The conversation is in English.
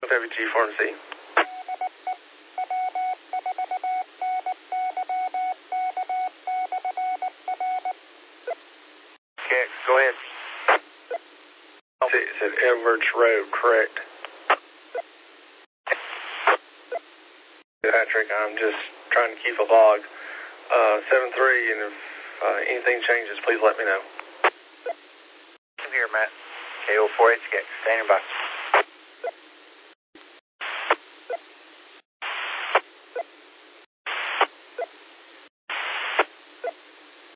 Heavy G Farm C. Okay, go ahead. It's at Edwards Road, correct? Patrick, I'm just trying to keep a log. 7-3, and if anything changes, please let me know. I'm here, Matt. KO48, standing by.